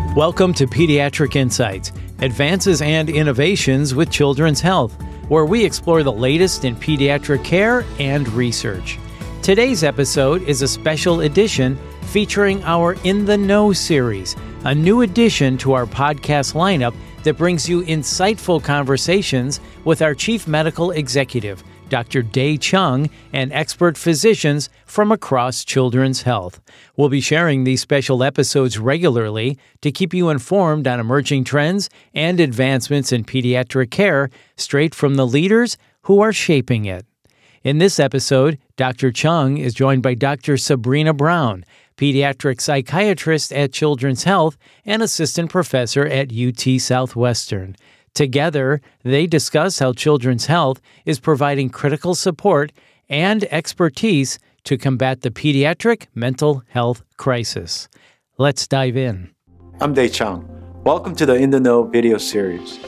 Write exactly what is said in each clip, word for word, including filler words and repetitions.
Welcome to Pediatric Insights, advances and innovations with children's health, where we explore the latest in pediatric care and research. Today's episode is a special edition featuring our In the Know series, a new addition to our podcast lineup that brings you insightful conversations with our Chief Medical Executive, Doctor Dae Chung, and expert physicians from across children's health. We'll be sharing these special episodes regularly to keep you informed on emerging trends and advancements in pediatric care straight from the leaders who are shaping it. In this episode, Doctor Chung is joined by Doctor Sabrina Brown, pediatric psychiatrist at Children's Health and assistant professor at U T Southwestern. Together, they discuss how Children's Health is providing critical support and expertise to combat the pediatric mental health crisis. Let's dive in. I'm Dae Chung. Welcome to the In the Know video series.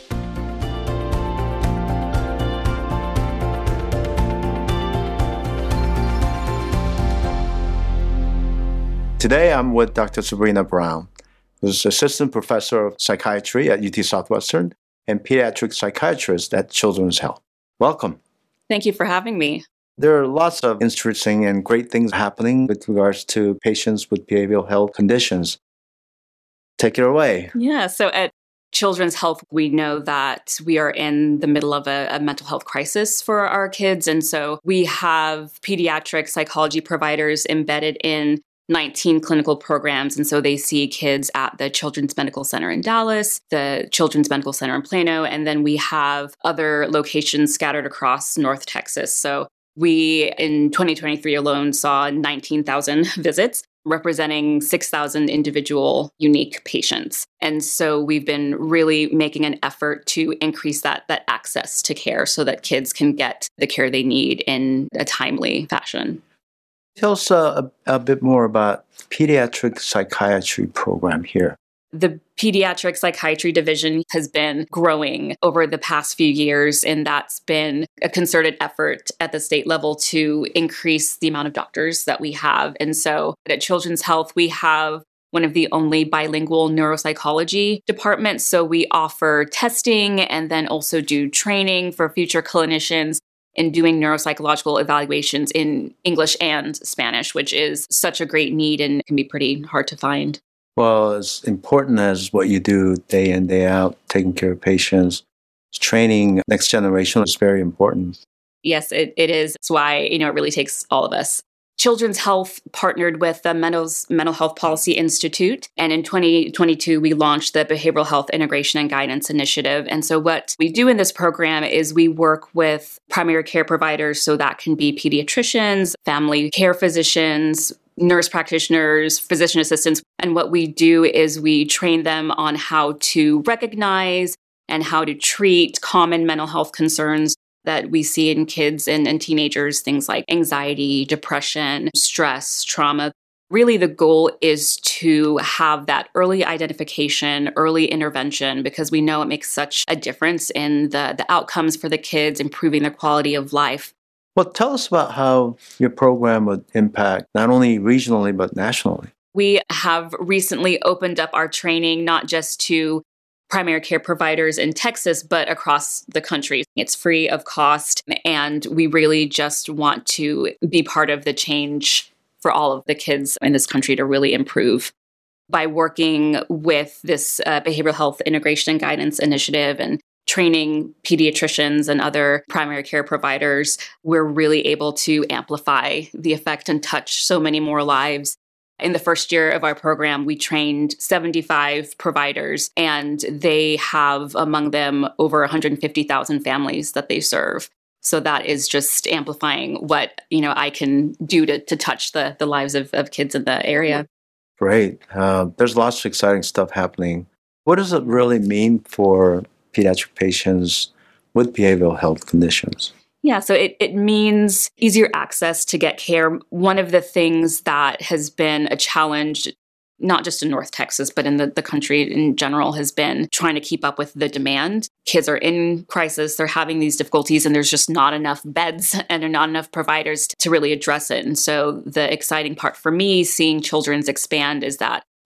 Today, I'm with Doctor Sabrina Brown, who's assistant professor of psychiatry at U T Southwestern and pediatric psychiatrist at Children's Health. Welcome. Thank you for having me. There are lots of interesting and great things happening with regards to patients with behavioral health conditions. Take it away. Yeah, so at Children's Health, we know that we are in the middle of a, a mental health crisis for our kids. And so we have pediatric psychology providers embedded in nineteen clinical programs. And so they see kids at the Children's Medical Center in Dallas, the Children's Medical Center in Plano, and then we have other locations scattered across North Texas. So we, in twenty twenty-three alone, saw nineteen thousand visits, representing six thousand individual unique patients. And so we've been really making an effort to increase that, that access to care so that kids can get the care they need in a timely fashion. Tell us uh, a, a bit more about pediatric psychiatry program here. The pediatric psychiatry division has been growing over the past few years, and that's been a concerted effort at the state level to increase the amount of doctors that we have. And so at Children's Health, we have one of the only bilingual neuropsychology departments. So we offer testing and then also do training for future clinicians in doing neuropsychological evaluations in English and Spanish, which is such a great need and can be pretty hard to find. Well, as important as what you do day in, day out, taking care of patients, training next generation is very important. Yes, it, it is. That's why, you know, it really takes all of us. Children's Health partnered with the Mental Health Policy Institute. And in twenty twenty-two, we launched the Behavioral Health Integration and Guidance Initiative. And so what we do in this program is we work with primary care providers. So that can be pediatricians, family care physicians, nurse practitioners, physician assistants. And what we do is we train them on how to recognize and how to treat common mental health concerns that we see in kids and, and teenagers, things like anxiety, depression, stress, trauma. Really, the goal is to have that early identification, early intervention, because we know it makes such a difference in the, the outcomes for the kids, improving their quality of life. Well, tell us about how your program would impact not only regionally, but nationally. We have recently opened up our training, not just to primary care providers in Texas, but across the country. It's free of cost, and we really just want to be part of the change for all of the kids in this country to really improve. By working with this uh, Behavioral Health Integration and Guidance Initiative and training pediatricians and other primary care providers, we're really able to amplify the effect and touch so many more lives. In the first year of our program, we trained seventy-five providers, and they have among them over one hundred fifty thousand families that they serve. So that is just amplifying what, you know, I can do to, to touch the, the lives of, of kids in the area. Great. Uh, there's lots of exciting stuff happening. What does it really mean for pediatric patients with behavioral health conditions? Yeah, so it, it means easier access to get care. One of the things that has been a challenge, not just in North Texas, but in the, the country in general, has been trying to keep up with the demand. Kids are in crisis, they're having these difficulties, and there's just not enough beds and there are not enough providers to really address it. And so the exciting part for me, seeing Children's expand, is that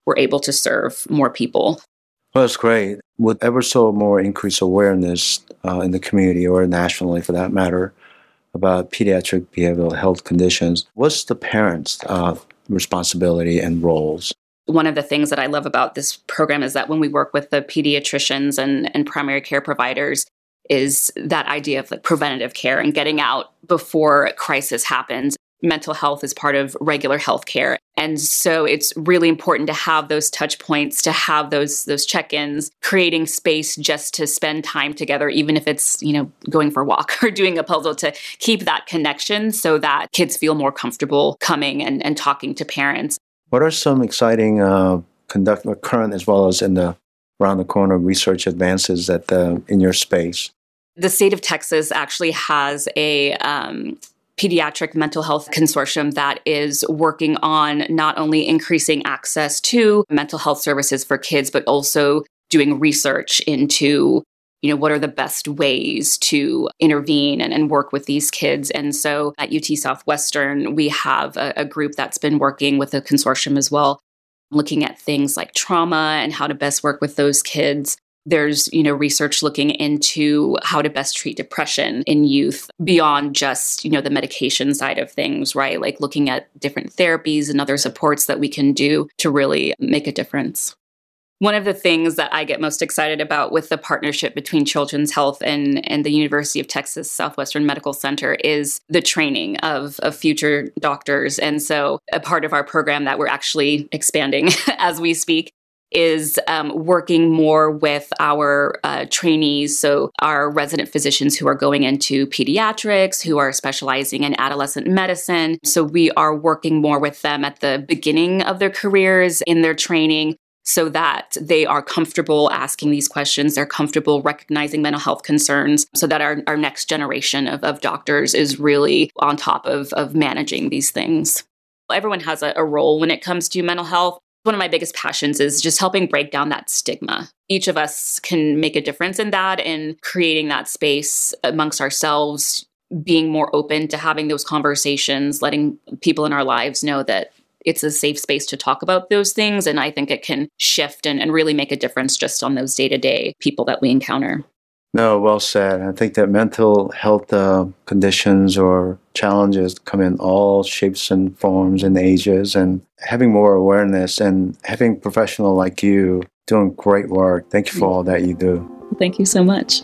we're able to serve more people. Well, that's great. With ever so more increased awareness uh, in the community or nationally for that matter about pediatric behavioral health conditions, what's the parents' uh, responsibility and roles? One of the things that I love about this program is that when we work with the pediatricians and, and primary care providers is that idea of like preventative care and getting out before a crisis happens. Mental health is part of regular health care. And so it's really important to have those touch points, to have those those check-ins, creating space just to spend time together, even if it's, you know, going for a walk or doing a puzzle, to keep that connection so that kids feel more comfortable coming and, and talking to parents. What are some exciting uh, conduct, current as well as in the around the corner research advances that the, in your space? The state of Texas actually has a um, pediatric mental health consortium that is working on not only increasing access to mental health services for kids, but also doing research into, you know, what are the best ways to intervene and, and work with these kids. And so at U T Southwestern, we have a, a group that's been working with a consortium as well, looking at things like trauma and how to best work with those kids. There's, you know, research looking into how to best treat depression in youth beyond just, you know, the medication side of things, right? Like looking at different therapies and other supports that we can do to really make a difference. One of the things that I get most excited about with the partnership between Children's Health and, and the University of Texas Southwestern Medical Center is the training of, of future doctors. And so a part of our program that we're actually expanding as we speak is um, working more with our uh, trainees, so our resident physicians who are going into pediatrics, who are specializing in adolescent medicine. So we are working more with them at the beginning of their careers in their training so that they are comfortable asking these questions, they're comfortable recognizing mental health concerns, so that our, our next generation of, of doctors is really on top of, of managing these things. Everyone has a, a role when it comes to mental health. One of my biggest passions is just helping break down that stigma. Each of us can make a difference in that and creating that space amongst ourselves, being more open to having those conversations, letting people in our lives know that it's a safe space to talk about those things. And I think it can shift and, and really make a difference just on those day-to-day people that we encounter. No, well said. I think that mental health uh, conditions or challenges come in all shapes and forms and ages, and having more awareness and having a professional like you doing great work. Thank you for all that you do. Thank you so much.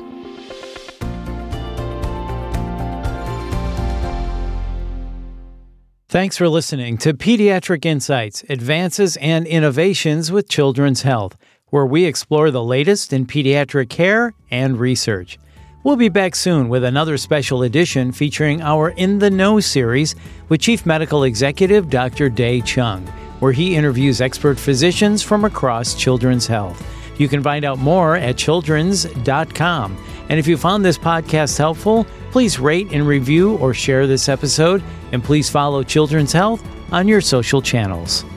Thanks for listening to Pediatric Insights, Advances and Innovations with Children's Health, where we explore the latest in pediatric care and research. We'll be back soon with another special edition featuring our In the Know series with Chief Medical Executive Doctor Dae Chung, where he interviews expert physicians from across Children's Health. You can find out more at childrens dot com. And if you found this podcast helpful, please rate and review or share this episode, and please follow Children's Health on your social channels.